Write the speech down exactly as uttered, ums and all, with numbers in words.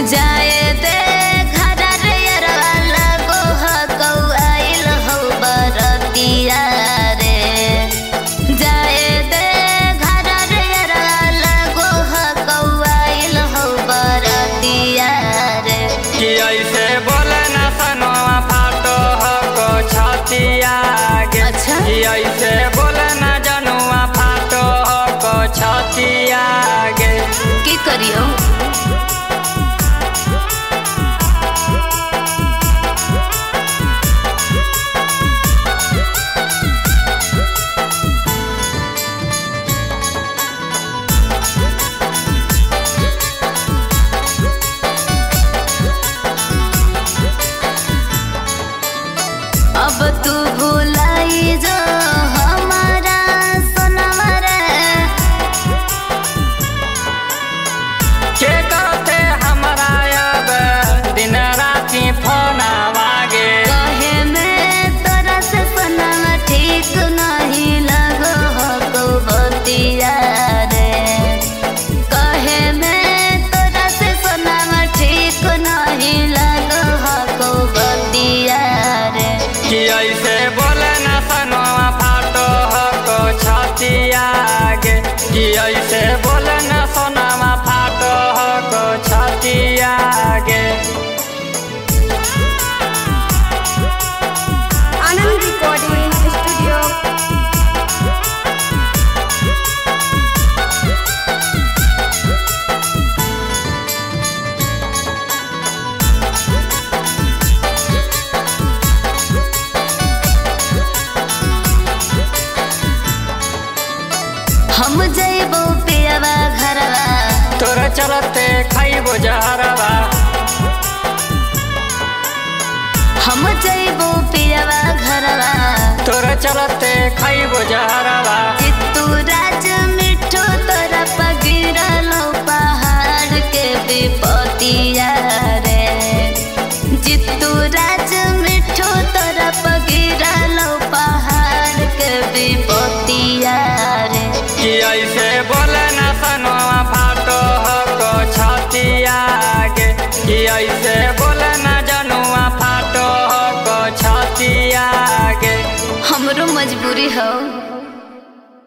जाए दे घर रे अरवाला गोह कौआइल हो बरतिया रे जाए दे घर रे अरवाला गोह कौआइल हो बरतिया रे कि ऐसे बोले न सनवा फाटो हो को छतिया गे। अच्छा। कि ऐसे बोले न जनुआ फाटो हो को छतिया गे। की करियो अब तू भुलाई जो हमारा सोनवा रे के कहते हमारा अब दिन राति फोन आवागे। कहे में तोरा से सोनवा ठीक नहीं लगो हो को बतिया रे कहे में तोरा से सोनवा ठीक नहीं लगो हो को बतिया रे कि ऐसे बोले न सनवा फाटो हो को छतिया गे। कि ऐसे बोले न सोनवा फाटो हो को छतिया गे। Anand recording studio. हम जइबो पियवा घरवा तोरा चलते खाइबो जहरवा। हम जइबो पियवा घरवा तोरा चलते खाइबो जहरवा। चित्तू राज मिठो तोरा पगिरलो पहाड़ के विपतिया रे चित्तू राज मिठो तोरा पगिरलो पहाड़ के विपतिया रे कि ऐसे बोले न सनवा फाटो हो को छतिया गे। कि ऐसे बोले न जनुआ फाटो हो को छतिया गे। हमरो मजबूरी हो।